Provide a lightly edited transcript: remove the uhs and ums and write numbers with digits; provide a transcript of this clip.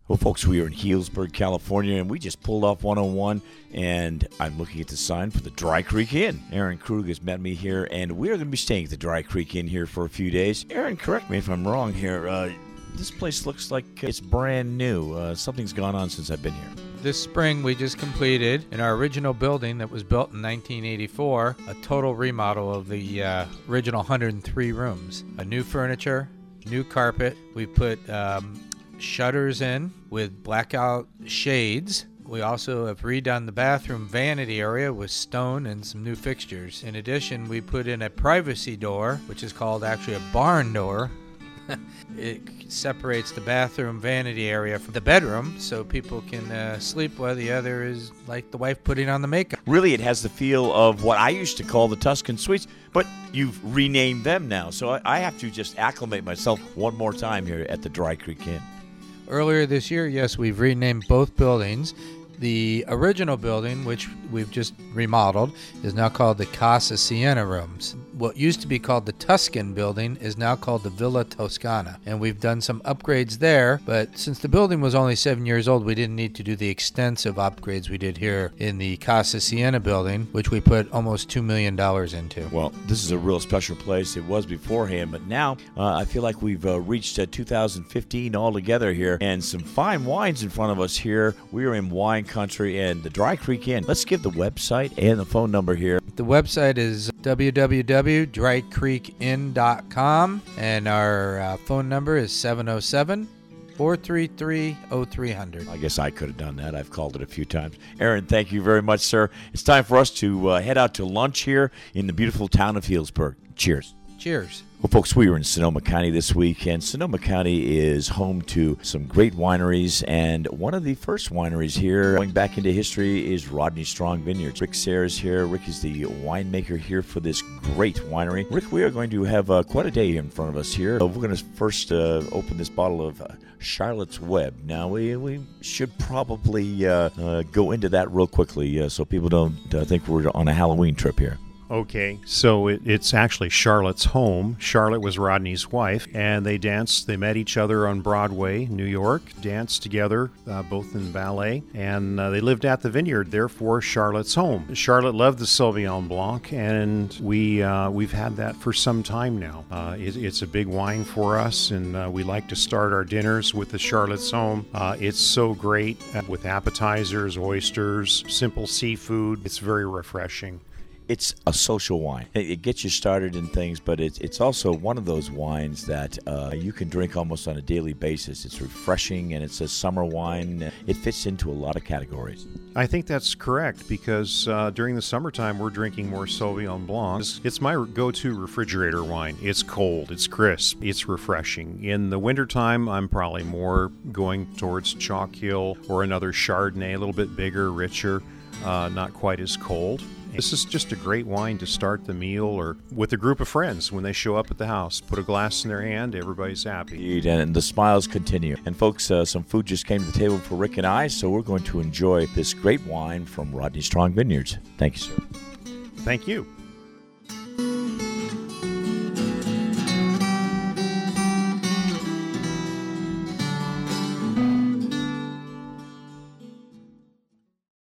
Well, folks, we are in Healdsburg, California, and we just pulled off 101, and I'm looking at the sign for the Dry Creek Inn. Aaron Krug has met me here, and we're going to be staying at the Dry Creek Inn here for a few days. Aaron, correct me if I'm wrong here. This place looks like it's brand new. Something's gone on since I've been here. This spring, we just completed, in our original building that was built in 1984, a total remodel of the original 103 rooms. A new furniture, new carpet. We put shutters in with blackout shades. We also have redone the bathroom vanity area with stone and some new fixtures. In addition, we put in a privacy door, which is called actually a barn door. It separates the bathroom vanity area from the bedroom so people can sleep while the other is like the wife putting on the makeup. Really, it has the feel of what I used to call the Tuscan Suites, but you've renamed them now. So I have to just acclimate myself one more time here at the Dry Creek Inn. Earlier this year, yes, we've renamed both buildings. The original building, which we've just remodeled, is now called the Casa Siena Rooms. What used to be called the Tuscan building is now called the Villa Toscana. And we've done some upgrades there, but since the building was only 7 years old, we didn't need to do the extensive upgrades we did here in the Casa Siena building, which we put almost $2 million into. Well, this is a real special place. It was beforehand, but now I feel like we've reached 2015 altogether here, and some fine wines in front of us here. We are in wine country and the Dry Creek Inn. Let's give the website and the phone number here. The website is www.drycreekinn.com, and our phone number is 707-433-0300. I guess I could have done that. I've called it a few times. Aaron, thank you very much, sir. It's time for us to head out to lunch here in the beautiful town of Healdsburg. Cheers. Cheers. Well, folks, we were in Sonoma County this week, and Sonoma County is home to some great wineries, and one of the first wineries here, going back into history, is Rodney Strong Vineyards. Rick Sayre is here. Rick is the winemaker here for this great winery. Rick, we are going to have quite a day in front of us here. We're going to first open this bottle of Charlotte's Web. Now, we should probably go into that real quickly so people don't think we're on a Halloween trip here. Okay, so it's actually Charlotte's home. Charlotte was Rodney's wife, and they met each other on Broadway, New York, danced together, both in ballet, and they lived at the vineyard, therefore Charlotte's home. Charlotte loved the Sauvignon Blanc, and we've had that for some time now. It's a big wine for us, and we like to start our dinners with the Charlotte's home. It's so great with appetizers, oysters, simple seafood. It's very refreshing. It's a social wine. It gets you started in things, but it's also one of those wines that you can drink almost on a daily basis. It's refreshing, and it's a summer wine. It fits into a lot of categories. I think that's correct, because during the summertime, we're drinking more Sauvignon Blanc. It's my go-to refrigerator wine. It's cold, it's crisp, it's refreshing. In the wintertime, I'm probably more going towards Chalk Hill or another Chardonnay, a little bit bigger, richer, not quite as cold. This is just a great wine to start the meal or with a group of friends when they show up at the house. Put a glass in their hand, everybody's happy. Indeed, and the smiles continue. And folks, some food just came to the table for Rick and I, so we're going to enjoy this great wine from Rodney Strong Vineyards. Thank you, sir. Thank you.